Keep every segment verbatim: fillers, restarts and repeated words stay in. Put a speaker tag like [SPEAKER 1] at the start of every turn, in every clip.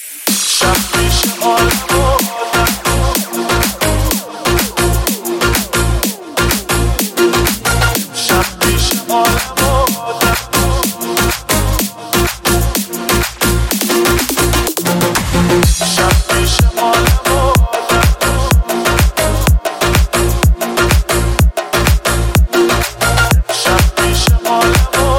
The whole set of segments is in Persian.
[SPEAKER 1] شب پیش آلمان شب پیش آلمان شب پیش آلمان شب پیش آلمان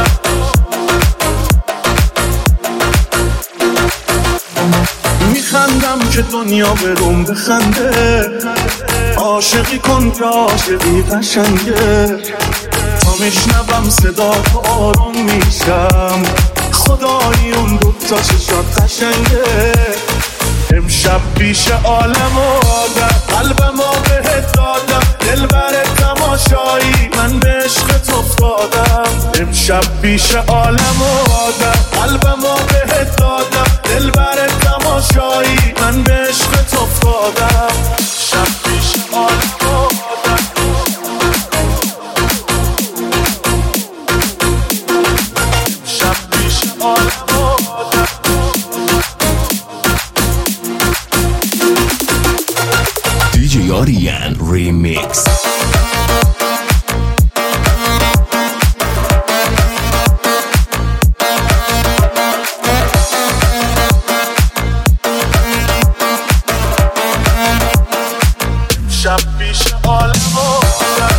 [SPEAKER 1] میخندم که دنیا بروم بخنده، عاشقی کن که عاشقی قشنگه، تا میشنوم صدا تو آروم میشم، خدایی اون دوتا چشات قشنگه. امشب پیش عالم و آدم قلبمو بهت دادم، دلبر تماشایی من به عشقت افتادم. امشب پیش عالم و آدم قلبمو بهت دادم، دلبر تماشایی من به عشقت افتادم. شب پیش عالم و آدم شب پیش عالم و آدم
[SPEAKER 2] دی جی آریان ریمیکس.
[SPEAKER 1] شب پیش عالم و آدم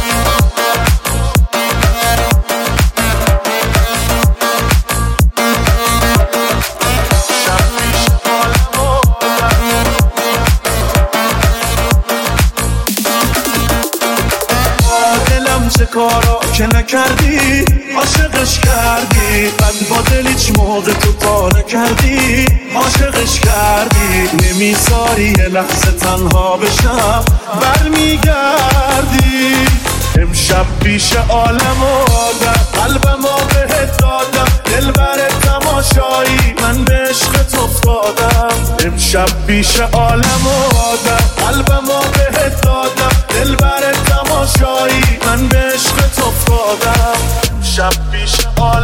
[SPEAKER 1] شب پیش عالم و آدم دلم چه کارا که نکردی، عاشقش کردی، من با دل هیچ موقع تو پا نکردی، عاشقش کردی، نمیذاری یه لحظه تنها بشم برمیگردی. امشب پیش عالم و آدم قلبمو بهت دادم، دلبر تماشایی من به عشقت افتادم. امشب پیش عالم و آدم قلبمو بهت دادم، دلبر تماشایی من به عشقت افتادم. شب پیش عالم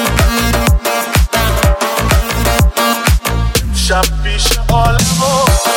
[SPEAKER 1] شب پیش عالم و